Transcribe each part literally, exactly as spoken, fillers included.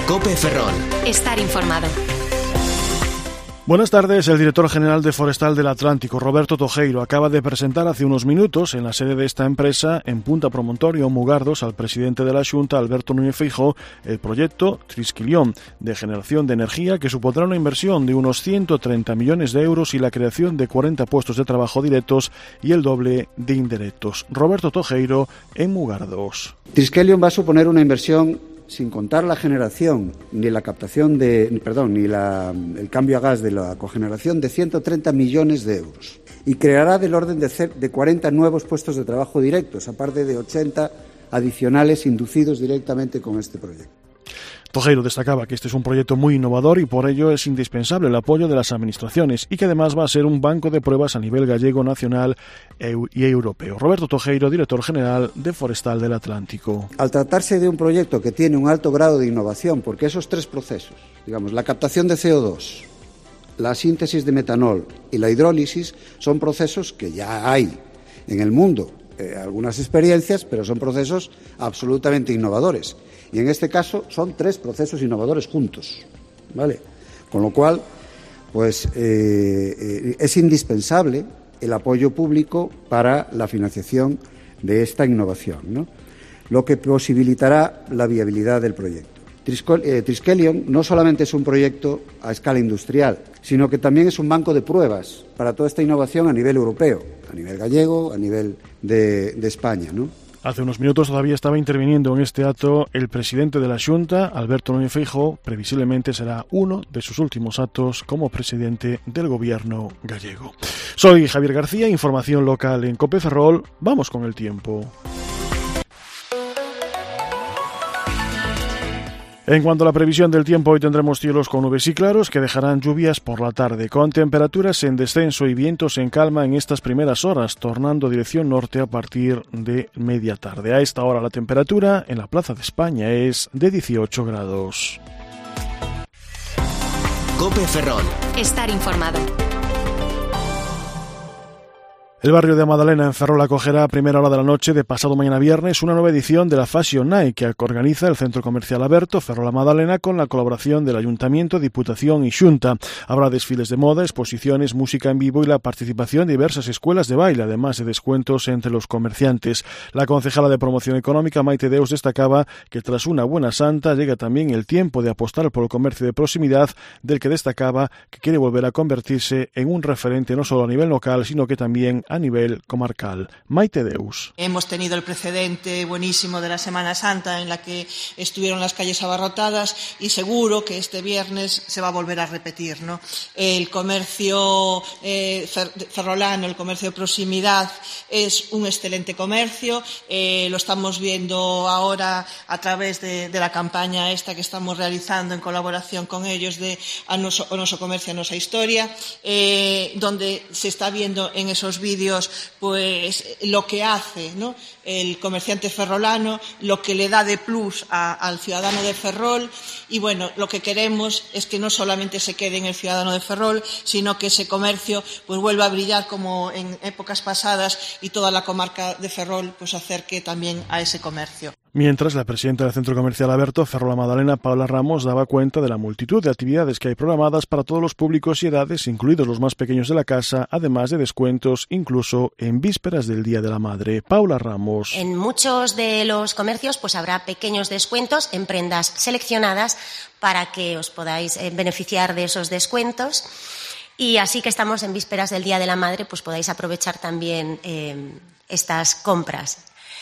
COPE Ferrol. Estar informado. Buenas tardes. El director general de Forestal del Atlántico, Roberto Tojeiro, acaba de presentar hace unos minutos en la sede de esta empresa, en Punta Promontorio, Mugardos, al presidente de la Xunta, Alberto Núñez Feijóo, el proyecto Trisquilión de generación de energía que supondrá una inversión de unos ciento treinta millones de euros y la creación de cuarenta puestos de trabajo directos y el doble de indirectos. Roberto Tojeiro en Mugardos. Trisquelion va a suponer una inversión, sin contar la generación, ni la captación de, perdón, ni la, el cambio a gas de la cogeneración, de ciento treinta millones de euros. Y creará del orden de, de cuarenta nuevos puestos de trabajo directos, aparte de ochenta adicionales inducidos directamente con este proyecto. Tojeiro destacaba que este es un proyecto muy innovador y por ello es indispensable el apoyo de las administraciones y que además va a ser un banco de pruebas a nivel gallego, nacional y europeo. Roberto Tojeiro, director general de Forestal del Atlántico. Al tratarse de un proyecto que tiene un alto grado de innovación, porque esos tres procesos, digamos, la captación de C O dos, la síntesis de metanol y la hidrólisis, son procesos que ya hay en el mundo. Eh, algunas experiencias, pero son procesos absolutamente innovadores. Y en este caso son tres procesos innovadores juntos, ¿vale? Con lo cual, pues eh, eh, es indispensable el apoyo público para la financiación de esta innovación, ¿no? Lo que posibilitará la viabilidad del proyecto. Trisquelion no solamente es un proyecto a escala industrial, sino que también es un banco de pruebas para toda esta innovación a nivel europeo, a nivel gallego, a nivel de, de España, ¿no? Hace unos minutos todavía estaba interviniendo en este acto el presidente de la Xunta, Alberto Núñez Feijóo. Previsiblemente será uno de sus últimos actos como presidente del gobierno gallego. Soy Javier García, información local en COPE Ferrol. Vamos con el tiempo. En cuanto a la previsión del tiempo, hoy tendremos cielos con nubes y claros que dejarán lluvias por la tarde, con temperaturas en descenso y vientos en calma en estas primeras horas, tornando dirección norte a partir de media tarde. A esta hora la temperatura en la Plaza de España es de dieciocho grados. COPE Ferrol. Estar informado. El barrio de Madalena en Ferrol acogerá a primera hora de la noche de pasado mañana viernes una nueva edición de la Fashion Night que organiza el Centro Comercial Aberto Ferrol a Madalena con la colaboración del Ayuntamiento, Diputación y Xunta. Habrá desfiles de moda, exposiciones, música en vivo y la participación de diversas escuelas de baile, además de descuentos entre los comerciantes. La concejala de Promoción Económica, Maite Deus, destacaba que tras una buena santa llega también el tiempo de apostar por el comercio de proximidad, del que destacaba que quiere volver a convertirse en un referente no solo a nivel local, sino que también a nivel comarcal. Maite Deus. Hemos tenido el precedente buenísimo de la Semana Santa en la que estuvieron las calles abarrotadas y seguro que este viernes se va a volver a repetir, ¿no? El comercio eh, ferrolano, el comercio de proximidad es un excelente comercio, eh, lo estamos viendo ahora a través de, de la campaña esta que estamos realizando en colaboración con ellos de a noso, a noso comercio, a nosa historia, eh, donde se está viendo en esos vídeos pues lo que hace, ¿no?, el comerciante ferrolano, lo que le da de plus a, al ciudadano de Ferrol y bueno, lo que queremos es que no solamente se quede en el ciudadano de Ferrol, sino que ese comercio pues vuelva a brillar como en épocas pasadas y toda la comarca de Ferrol pues acerque también a ese comercio. Mientras, la presidenta del Centro Comercial Aberto Ferrol a Madalena, Paula Ramos, daba cuenta de la multitud de actividades que hay programadas para todos los públicos y edades, incluidos los más pequeños de la casa, además de descuentos incluso en vísperas del Día de la Madre. Paula Ramos. En muchos de los comercios pues habrá pequeños descuentos en prendas seleccionadas para que os podáis eh, beneficiar de esos descuentos. Y así que estamos en vísperas del Día de la Madre, pues podáis aprovechar también eh, estas compras.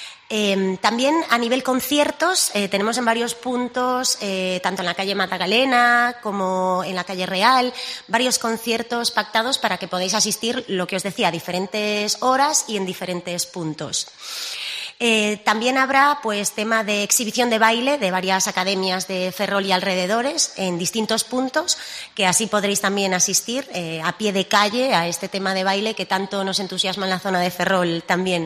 Eh, también a nivel conciertos eh, tenemos en varios puntos, eh, tanto en la calle Matagalena como en la calle Real, varios conciertos pactados para que podáis asistir, lo que os decía, a diferentes horas y en diferentes puntos. Eh, también habrá pues tema de exhibición de baile de varias academias de Ferrol y alrededores en distintos puntos, que así podréis también asistir eh, a pie de calle a este tema de baile que tanto nos entusiasma en la zona de Ferrol también.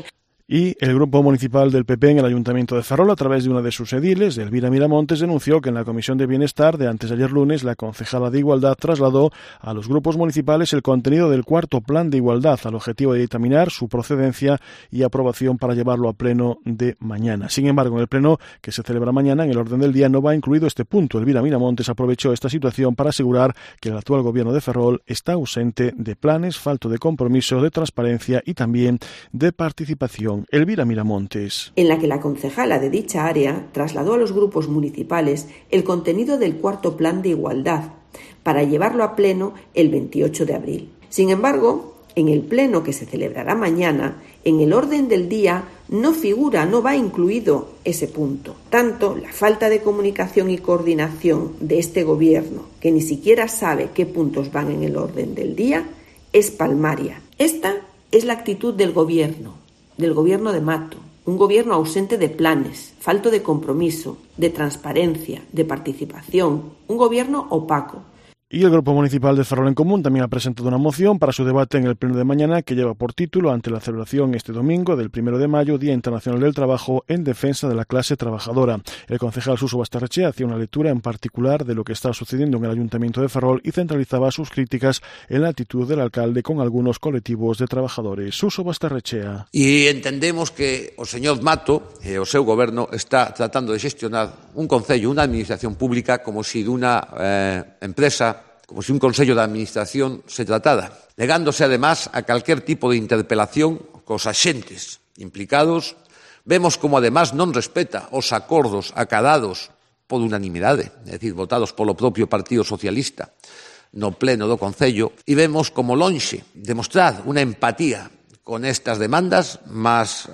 Y el grupo municipal del P P en el Ayuntamiento de Ferrol, a través de una de sus ediles, Elvira Miramontes, denunció que en la Comisión de Bienestar de antes de ayer lunes, la concejala de Igualdad trasladó a los grupos municipales el contenido del cuarto Plan de Igualdad, al objetivo de dictaminar su procedencia y aprobación para llevarlo a pleno de mañana. Sin embargo, en el pleno que se celebra mañana, en el orden del día no va incluido este punto. Elvira Miramontes aprovechó esta situación para asegurar que el actual gobierno de Ferrol está ausente de planes, falto de compromiso, de transparencia y también de participación. Elvira Miramontes. En la que la concejala de dicha área trasladó a los grupos municipales el contenido del cuarto Plan de Igualdad para llevarlo a pleno el veintiocho de abril. Sin embargo, en el pleno que se celebrará mañana, en el orden del día no figura, no va incluido ese punto. Tanto la falta de comunicación y coordinación de este gobierno, que ni siquiera sabe qué puntos van en el orden del día, es palmaria. Esta es la actitud del gobierno, del gobierno de Mato, un gobierno ausente de planes, falto de compromiso, de transparencia, de participación, un gobierno opaco. Y el Grupo Municipal de Ferrol en Común también ha presentado una moción para su debate en el pleno de mañana que lleva por título, ante la celebración este domingo del primero de mayo, Día Internacional del Trabajo, en defensa de la clase trabajadora. El concejal Suso Bastarrechea hacía una lectura en particular de lo que está sucediendo en el Ayuntamiento de Ferrol y centralizaba sus críticas en la actitud del alcalde con algunos colectivos de trabajadores. Suso Bastarrechea. E entendemos que o señor Mato e o seu goberno está tratando de xestionar un concello, unha administración pública como si dunha eh, empresa, como si un Consello de Administración se tratara, negándose además a calquer tipo de interpelación cos axentes implicados. Vemos como además non respeta os acordos acadados por unanimidade, é dicir, votados polo propio Partido Socialista no pleno do Concello, e vemos como lonxe de mostrar unha empatía con estas demandas, mas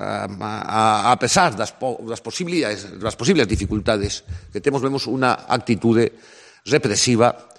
a, a pesar das, po, das, posibilidades, das posibles dificultades que temos, vemos unha actitude represiva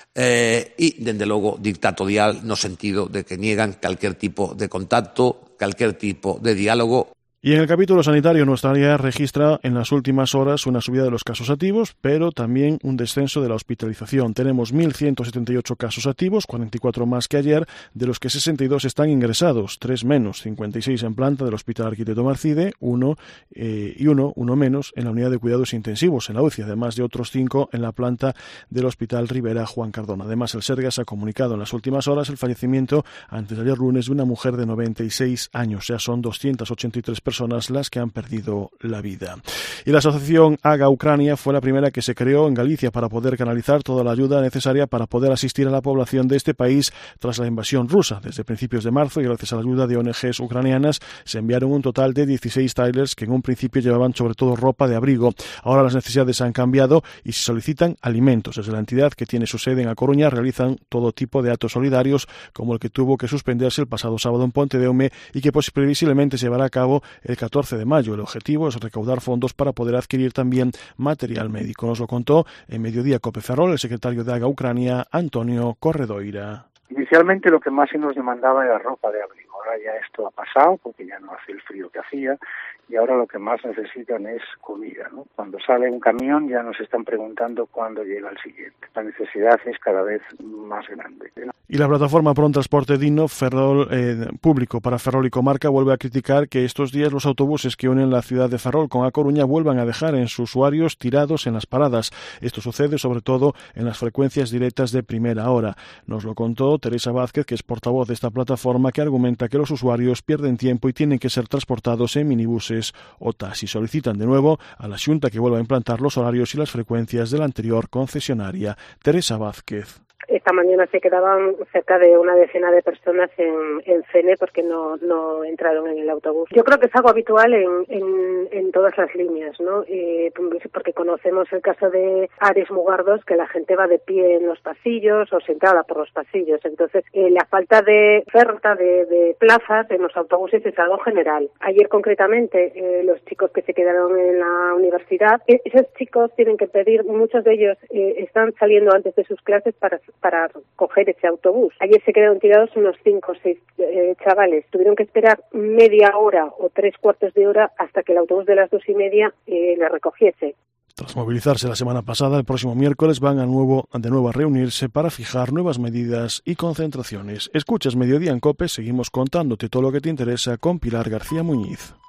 Eh, e, dende logo, dictatorial no sentido de que niegan calquer tipo de contacto, calquer tipo de diálogo. Y en el capítulo sanitario, nuestra área registra en las últimas horas una subida de los casos activos, pero también un descenso de la hospitalización. Tenemos mil ciento setenta y ocho casos activos, cuarenta y cuatro más que ayer, de los que sesenta y dos están ingresados, tres menos, cincuenta y seis en planta del Hospital Arquitecto Marcide, uno eh, y uno, uno menos en la unidad de cuidados intensivos, en la U C I, además de otros cinco en la planta del Hospital Rivera Juan Cardona. Además, el Sergas ha comunicado en las últimas horas el fallecimiento antes de ayer lunes de una mujer de noventa y seis años, ya son doscientas ochenta y tres personas las que han perdido la vida. Y la asociación Haga Ucrania fue la primera que se creó en Galicia para poder canalizar toda la ayuda necesaria para poder asistir a la población de este país tras la invasión rusa. Desde principios de marzo, y gracias a la ayuda de O N Ges ucranianas, se enviaron un total de dieciséis trailers que en un principio llevaban sobre todo ropa de abrigo. Ahora las necesidades han cambiado y se solicitan alimentos. Desde la entidad, que tiene su sede en A Coruña, realizan todo tipo de actos solidarios, como el que tuvo que suspenderse el pasado sábado en Pontedeume y que pues, previsiblemente se llevará a cabo el catorce de mayo. El objetivo es recaudar fondos para poder adquirir también material médico. Nos lo contó en Mediodía Cope Ferrol el secretario de Haga Ucrania, Antonio Corredoira. Inicialmente lo que más se nos demandaba era ropa de abrigo. Ahora ya esto ha pasado porque ya no hace el frío que hacía y ahora lo que más necesitan es comida, ¿no? Cuando sale un camión ya nos están preguntando cuándo llega el siguiente. La necesidad es cada vez más grande, ¿no? Y la plataforma por un transporte digno Ferrol eh, público para Ferrol y comarca vuelve a criticar que estos días los autobuses que unen la ciudad de Ferrol con A Coruña vuelvan a dejar en sus usuarios tirados en las paradas. Esto sucede sobre todo en las frecuencias directas de primera hora. Nos lo contó Teresa Vázquez, que es portavoz de esta plataforma, que argumenta que los usuarios pierden tiempo y tienen que ser transportados en minibuses o taxis. Solicitan de nuevo a la Xunta que vuelva a implantar los horarios y las frecuencias de la anterior concesionaria. Teresa Vázquez. Esta mañana se quedaban cerca de una decena de personas en, en Fene porque no, no entraron en el autobús. Yo creo que es algo habitual en, en, en todas las líneas, ¿no? Eh, porque conocemos el caso de Ares Mugardos, que la gente va de pie en los pasillos o sentada por los pasillos. Entonces, eh, la falta de oferta de, de plazas en los autobuses es algo general. Ayer, concretamente, eh, los chicos que se quedaron en la universidad, eh, esos chicos tienen que pedir, muchos de ellos eh, están saliendo antes de sus clases para para coger ese autobús. Ayer se quedaron tirados unos cinco o seis eh, chavales. Tuvieron que esperar media hora o tres cuartos de hora hasta que el autobús de las dos y media eh, le recogiese. Tras movilizarse la semana pasada, el próximo miércoles van a nuevo, de nuevo a reunirse para fijar nuevas medidas y concentraciones. Escuchas Mediodía en COPE, seguimos contándote todo lo que te interesa con Pilar García Muñiz.